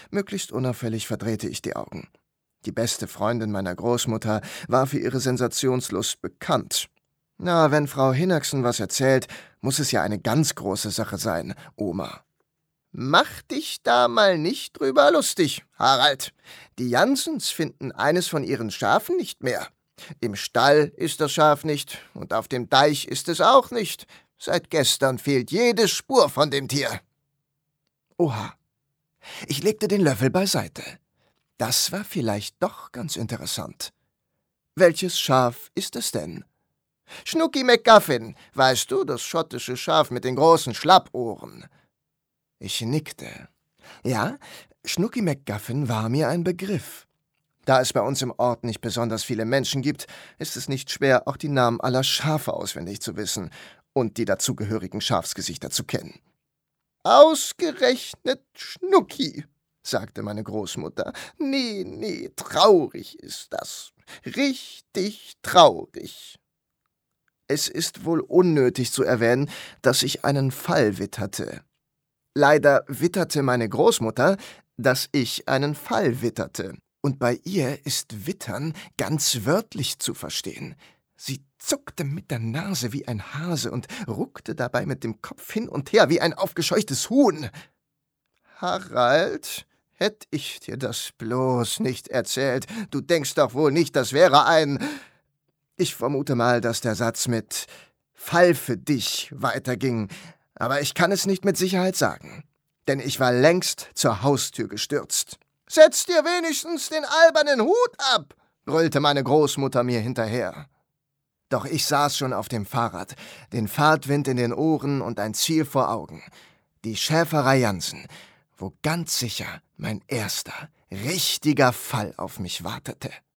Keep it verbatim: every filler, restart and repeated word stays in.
Möglichst unauffällig verdrehte ich die Augen. Die beste Freundin meiner Großmutter war für ihre Sensationslust bekannt. Na, wenn Frau Hinnerksen was erzählt, muss es ja eine ganz große Sache sein, Oma. »Mach dich da mal nicht drüber lustig, Harald. Die Jansens finden eines von ihren Schafen nicht mehr. Im Stall ist das Schaf nicht und auf dem Deich ist es auch nicht. Seit gestern fehlt jede Spur von dem Tier.« Oha. Ich legte den Löffel beiseite. Das war vielleicht doch ganz interessant. »Welches Schaf ist es denn?« »Schnucki McGuffin, weißt du, das schottische Schaf mit den großen Schlappohren.« Ich nickte. Ja, Schnucki McGuffin war mir ein Begriff. Da es bei uns im Ort nicht besonders viele Menschen gibt, ist es nicht schwer, auch die Namen aller Schafe auswendig zu wissen und die dazugehörigen Schafsgesichter zu kennen. »Ausgerechnet Schnucki«, sagte meine Großmutter. »Nee, nee, traurig ist das. Richtig traurig.« Es ist wohl unnötig zu erwähnen, dass ich einen Fall witterte. Leider witterte meine Großmutter, dass ich einen Fall witterte. Und bei ihr ist Wittern ganz wörtlich zu verstehen. Sie zuckte mit der Nase wie ein Hase und ruckte dabei mit dem Kopf hin und her wie ein aufgescheuchtes Huhn. »Harald, hätt ich dir das bloß nicht erzählt. Du denkst doch wohl nicht, das wäre ein...« Ich vermute mal, dass der Satz mit »Fall für dich« weiterging, aber ich kann es nicht mit Sicherheit sagen, denn ich war längst zur Haustür gestürzt. »Setz dir wenigstens den albernen Hut ab«, brüllte meine Großmutter mir hinterher. Doch ich saß schon auf dem Fahrrad, den Fahrtwind in den Ohren und ein Ziel vor Augen. Die Schäferei Jansen, wo ganz sicher mein erster, richtiger Fall auf mich wartete.